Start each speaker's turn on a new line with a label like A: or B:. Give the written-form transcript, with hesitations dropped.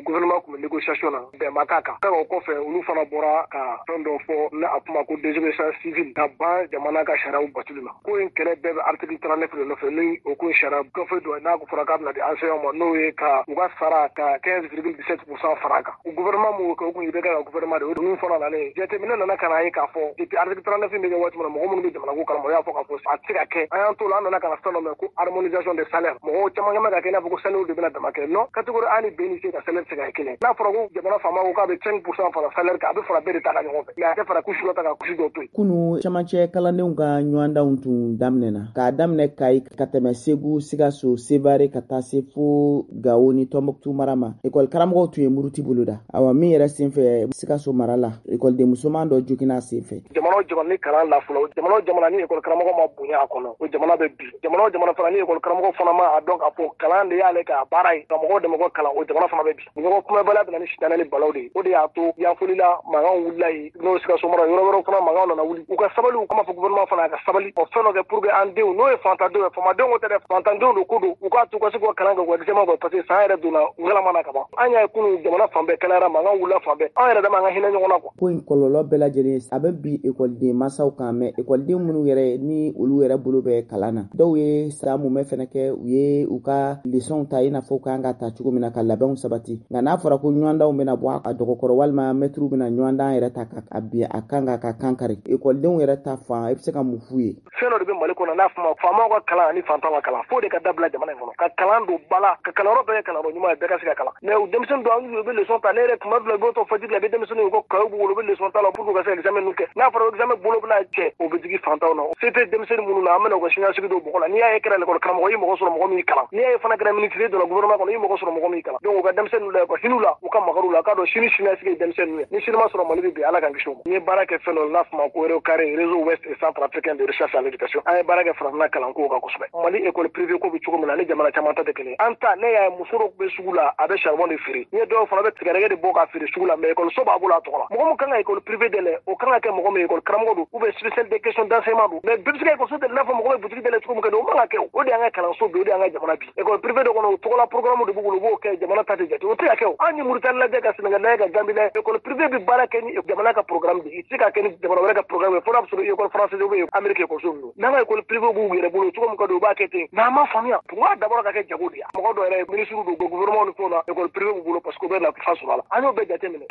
A: gouvernement kun négociation na bɛn ma k'a kan o kɔfɛ olu fana bɔra ka fɛn dɔ fɔ ne a kuma ko désobéissance civile ka ban jamana ka sariyaw batuli ma ko in kɛlɛ bɛɛ bɛ article 39 de nɔfɛ ni o ko sariya gafe dɔ n'a fɔra k'a bɛna di enseignant ma n'o ye ka u ka sara ka 15,17% fara kan o gouvernement m'o kɛ o kun bɛ kɛ ka gouvernement de o ninnu fana nalen jateminɛ nana ka na ye k'a fɔ depuis article 39 bɛ kɛ waati min na mɔgɔ minnu bɛ jamana ko kalama o y'a fɔ k'a fɔ a tɛ se ka kɛ an y'an to la an nana ka na fɛn dɔ mɛn ko harmonisation des salaires mɔgɔw caman kɛ ka kɛ i n'a fɔ ko salaire de bɛna dama kɛ non catégorie A ni B ni C ka salaire tɛ se ka kɛ kelen n'a fɔra ko jamana faama ko k'a bɛ 5% fara salaire kan a bɛ fara bɛɛ de ta ka ɲɔgɔn fɛ mais a tɛ fara couche dɔ ta ka couche dɔ to yen.
B: Kunu camancɛ kalandenw ka ɲɔgɔndanw tun daminɛna k'a daminɛ Kayi ka tɛmɛ Segu Sikaso Sevare ka taa se fo Gao ni Tɔnbɔkutu mara ma école karamɔgɔw tun ye muruti boloda awa min yɛrɛ senfɛ Sikaso mara la école musoman dɔ joginna senfɛ
A: jamana jamana ni kalan la fɔlɔ jamana ni école karamɔgɔ ma bonya a kɔnɔ o jamana bɛ bi jamana fana ni école karamɔgɔ fana ma a dɔn k'a fɔ kalan de y'ale ka baara ye ka mɔgɔw dɛmɛ ko kalan o jamana fana bɛ bi ɲɔgɔn kumabala bɛna ni sitanɛ ni balaw de ye o de y'a to yanfolila mankan wulila yen n'o Sikaso mara yɔrɔ wɛrɛw fana mankan nana wuli u ka sabali u kama fɔ gouvernement fana ka sabali o fɛn dɔ kɛ pour que an denw n'o ye fantandenw ye faamadenw tɛ dɛ fantandenw don ko don u k'a to ka se k'u kalan kɛ u ka examen kɛ parce que san yɛrɛ donna u galama na ka ban an y'a ye kunun jamana fan bɛɛ kɛnɛyara mankan wulila fan bɛɛ an yɛrɛ dama an ka hinɛ ɲɔgɔn na quoi.
B: Ko in kɔlɔlɔ bɛɛ lajɛlen a bɛ bi écoleden mansaw kan mais écoleden minnu yɛrɛ ni olu yɛrɛ bolo bɛ kalan na dɔw ye sira munmɛ fɛnɛ kɛ u ye u ka leçon ta i n'a fɔ kan ka ta cogo min na ka labɛnw sabati nka n'a fɔra ko ɲɔgɔndanw bɛna bɔ a dɔgɔkɔrɔ walima mɛtiriw bɛna ɲɔgɔndan yɛrɛ ta ka bin a kan ka kan kari écoledenw yɛrɛ ta fan i bɛ se ka mun f'u ye.
A: Fɛn dɔ de bɛ Mali kɔnɔ n'a fɔ faamaw ka kalan ani fantanw ka kalan fo de ka dabila jamana in kɔnɔ ka kalan don bala ka kalanyɔrɔ bɛɛ kɛ kalanyɔrɔ ɲuman ye bɛɛ ka se ka kalan mais u denmisɛnnin dɔw an bɛ leçon ta ne yɛrɛ tuma dɔ la i b'o to fajiri la i bɛ denmisɛnninw ye ko kayo b'u bolo u bɛ leçon ta la pour que u ka se ka examen ninnu kɛ n'a fɔra examen bolo bɛna cɛ o bɛ jigin fantanw na se tɛ denmisɛnnin minnu na an bɛna u ka siniɲɛsigi don mɔgɔ la n'i y'a ye kɛra l'école karamɔgɔ i mɔgɔ sɔrɔ mɔgɔ min kalan n'i y'a ye fana kɛra ministre dɔ la gouvernement kɔnɔ i mɔgɔ sɔrɔ mɔgɔ min kalan donc u ka denmisɛnninw la u ka hin'u la u ka magar'u la k'a dɔn sini siniɲɛsigi ye denmisɛnninw ye ni sini ma sɔrɔ Mali bɛ bi Ala k'an kisi o ma n ye baara kɛ fɛn dɔ la n'a fɔ ma ko REOCARE réseau ouest et centre africain de recherche en éducation an ye baara kɛ farafinna kalanko kan kosɛbɛ Mali école privée ko bɛ cogo min na ni jamana caman ta tɛ kelen an ta ne y'a ye muso dɔ bɛ sugu la a bɛ charbon de feere n ye dɔw fana bɛ tigɛdɛgɛ de bɔ k'a feere sugu la mais école so b'a bolo a tɔgɔ la mɔgɔ min kan ka école privée dɛlɛ o kan ka kɛ mɔgɔ min école karamɔgɔ don ou bien spécial des questions d'enseignement don mais bɛɛ bɛ se ka école so dɛlɛ n'a fɔ mɔgɔ bɛ boutique dɛlɛ cogo min kɛ o man ka kɛ o de y'an ka kalanso bi o de y'an ka jamana bi école privée dɔ kɔnɔ o tɔgɔla programme de b'u bolo u b'o kɛ jamana ta tɛ jate o tɛ ka kɛ o an ye Mauritanie lajɛ ka Sénégal lajɛ ka Gambie lajɛ école privée bɛ baara kɛ ni jamana ka programme de i tɛ se ka kɛ ni jamana wɛrɛ ka programme ye fo n'a sɔrɔ école française ou bien Amérique école ninnu n'an ka école privée b'u yɛrɛ bolo cogo min ka don u b'a kɛ ten mais an m'a faamuya tun b'a dabɔra ka kɛ jago de ye mɔgɔ dɔ yɛrɛ ministre don gouvernement ni fɛnw na école privée b'u bolo parce que u bɛ nafa sɔrɔ a la an y'o bɛɛ jateminɛ